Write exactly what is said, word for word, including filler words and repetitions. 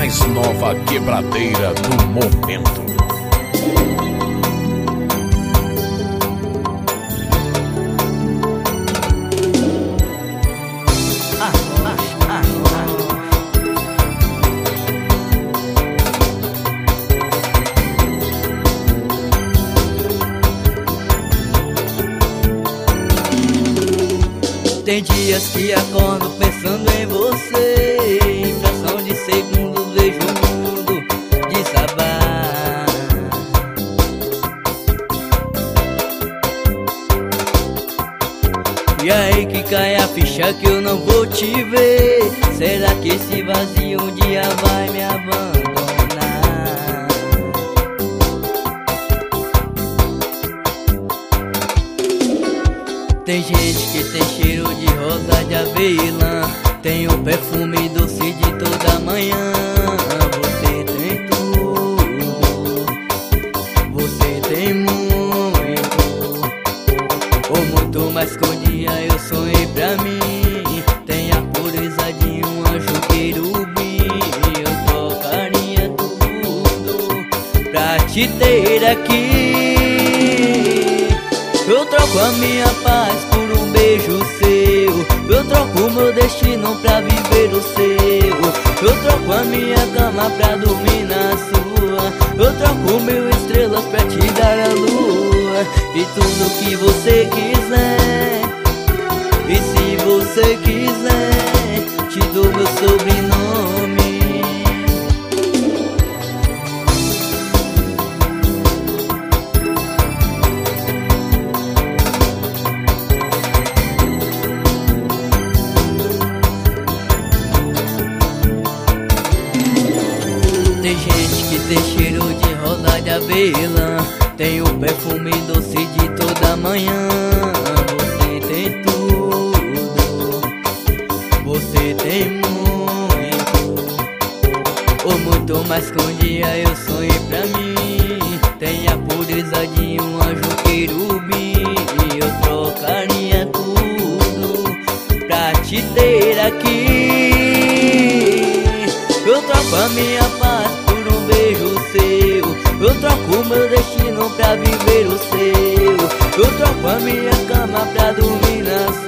mais nova quebradeira do momento. Tem dias que acordo pensando em você, em fração de segundos vejo o mundo desabar. E aí que cai a ficha que eu não vou te ver. Será que esse vazio um dia vai me abandonar? Tem gente que tem cheiro de rosa de avelã, tem o perfume doce de toda manhã. Você tem tudo, você tem muito, ou muito mais que um dia eu sonhei pra mim. Tem a pureza de um anjo querubim. Eu trocaria tudo pra te ter aqui. Eu troco a minha paz por um beijo seu, eu troco meu destino pra viver o seu. Eu troco a minha cama pra dormir na sua, eu troco mil estrelas pra te dar a lua. E tudo que você quiser, e se você quiser, te dou meu sobrenome. Tem gente que tem cheiro de rosa de avelã, tem o perfume doce de toda manhã. Você tem tudo, você tem muito, ou muito mais que um dia eu sonhei pra mim. Tem a pureza de um anjo querubim. Eu trocaria tudo pra te ter aqui. Eu troco a minha paz por um beijo seu, eu troco meu destino pra viver o seu. Eu troco a minha cama pra dormir na sua.